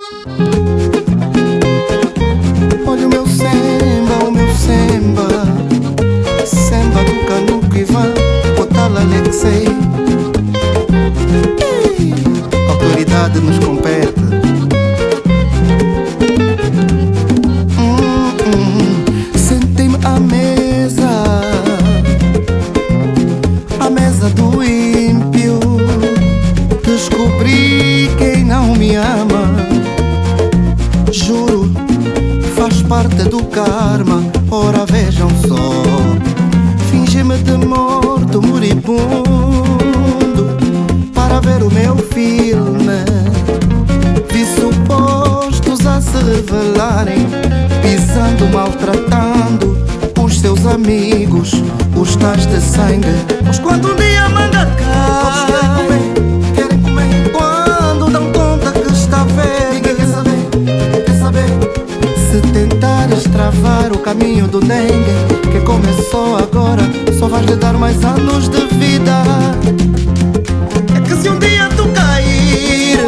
Olha o meu semba, semba do Canuco Ivan, Potala Alexei. Autoridade nos compete. Sentei-me à mesa do ímpio. Descobri quem não me ama. Juro, faz parte do karma. Ora vejam só, fingi-me de morto moribundo para ver o meu filme. Vi supostos a se revelarem, pisando, maltratando os seus amigos, os tais de sangue. Mas quando um dia a manga cai, querem comer. Quando dão conta que está verde, ninguém quer saber. Se tentares travar o caminho do dengue, que começou agora, só vais lhe dar mais anos de vida. É que se um dia tu caíres,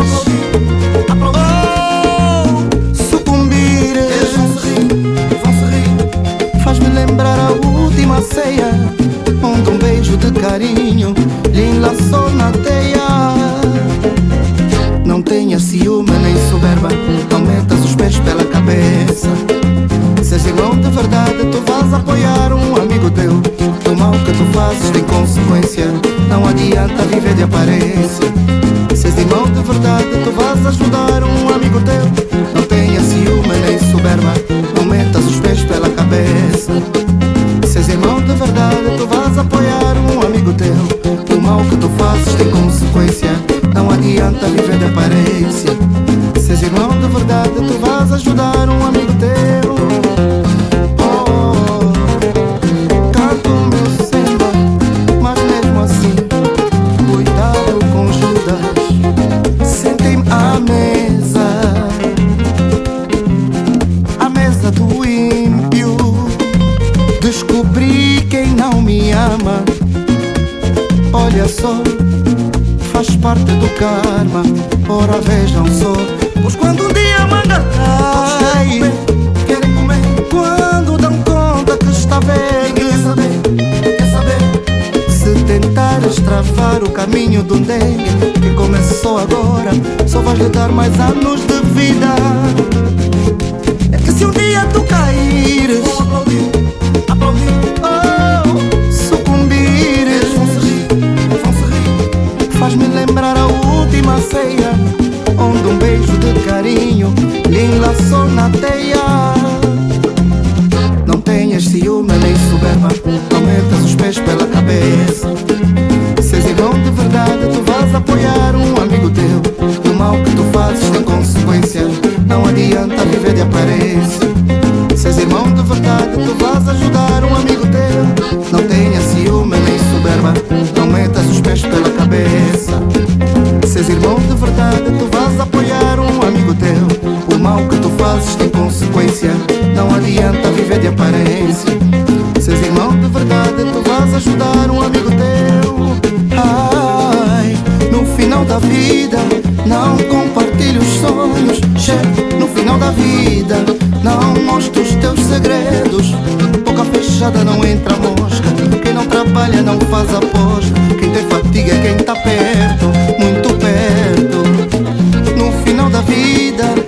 sucumbires, vão se rir. Faz-me lembrar a última ceia, onde um beijo de carinho lhe enlaçou na teia. Não tenhas ciúme nem soberba, não metas os pés pela cabeça. Se és irmão de verdade, tu vais apoiar um amigo teu. Do mal que tu fazes tem consequência, não adianta viver de aparência. Se és irmão de verdade, tu vais ajudar um amigo teu. Não tenhas ciúme nem soberba, não metas os pés pela cabeça. Se és irmão de verdade, tu vais apoiar um amigo teu. Do mal que tu fazes tem consequência, não adianta viver de aparência. Se és irmão de verdade, tu vais ajudar um amigo teu. Canto o meu semba, mas mesmo assim, cuidado com Judas. Sentei-me à mesa do ímpio. Descobri quem não me ama. Olha só, faz parte do karma. Ora vejam só, pois quando um dia a manga cai, querem comer. Quando dão conta que está verde, quer saber. Se tentares travar o caminho do dengue, que começou agora, só vais lhe dar mais anos de vida. É que se um dia tu caíres, sucumbires, vão se rir. Faz-me lembrar a última ceia, onde um beijo de carinho lhe enlaçou na teia. Não tenhas ciúme nem soberba, não metas os pés pela cabeça. Se és irmão de verdade, tu vais apoiar um amigo teu. Do mal que tu fazes tem consequência, não adianta viver de aparência. Se és irmão de verdade, tu vais ajudar um amigo teu. Não tenhas ciúme nem soberba, não metas os pés pela cabeça. Se és irmão de verdade, tu vais apoiar um amigo teu. O mal que tu fazes tem consequência, não adianta viver de aparência. Se és irmão de verdade, tu vais ajudar um amigo teu. Ai, no final da vida, não compartilhe os sonhos. No final da vida, não mostre os teus segredos. Boca fechada não entra mosca, quem não trabalha não faz aposta. Quem tem fatiga é quem tá perto, muito perto. No final da vida,